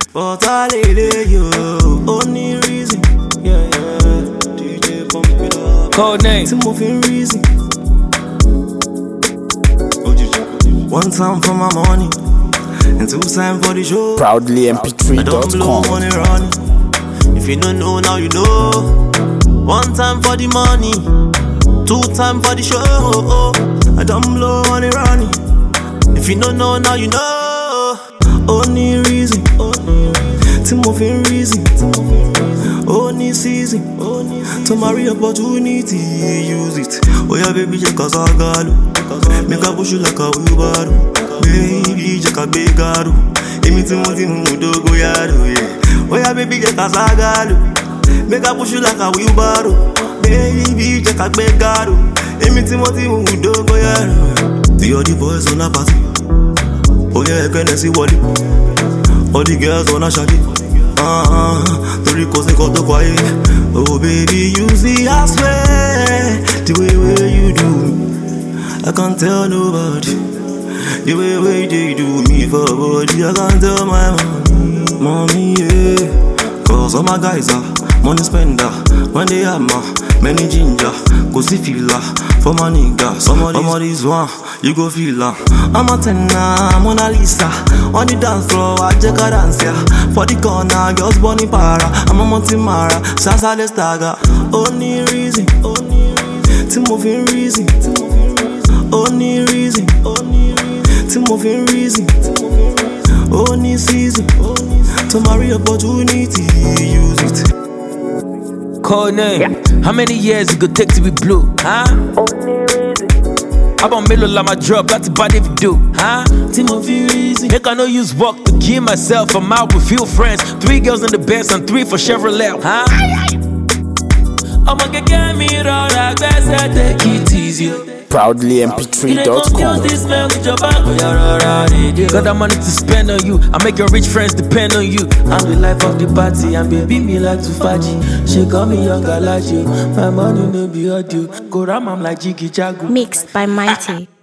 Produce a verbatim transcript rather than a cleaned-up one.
But I lay you, only reason. Yeah, yeah. D J pump it up. Code name. It's a moving reason. One time for my money, and two time for the show. Proudly M P three dot com. I don't blow money running. If you don't know, now you know. One time for the money, two time for the show. I don't blow money running. If you don't know, now you know. Only reason, to move in reason. Only season, to marry opportunity, use it. Oh yeah, baby, just cause I got it. Make a push you like a wheelbarrow. Baby, just a big garo. Emi ti mo ti mu dogo yaro, yeah. Oh yeah, baby, just cause I got it. Make a push you like a wheelbarrow. Baby, just a big garo. Emi ti mo ti mu dogo yaro. The other boys on a party. Oh yeah, can I see Wally? All the girls on a shaggy. Uh-huh, the Ricos they got the quiet. Oh baby, you see I swear the way where you do me, I can't tell nobody. The way where they do me for body, I can't tell my mommy, mommy, yeah. Cause all my guys are money spender. When they have my many ginger, go see filler for my nigga. Some of these one, you go feel her. I'm a tenor, Mona Lisa. On the dance floor, I check a dance, yeah. For the corner, girls bunny para. I'm a Montemara, Sasa the Stagger. Only reason, to move in reason. Only reason, to move in reason. Only season, to marry opportunity, use it. Code name. Yeah. How many years it could take to be blue? Huh? Only reason. How about Melo Lama drop? That's bad if you do. Huh? Timothy reason. Make I no use work to kill myself. I'm out with few friends. Three girls in the Benz and three for Chevrolet. Huh? I'ma get me round like best. Take it easy. Proudly M P three dot com. Got that money to spend on you. I make your rich friends depend on you. I'm the life of the party, and baby me like to faji. She call me young Galachi. My money no be audio. Go ram, I'm like Jiggy Jago. Mixed by Mighty.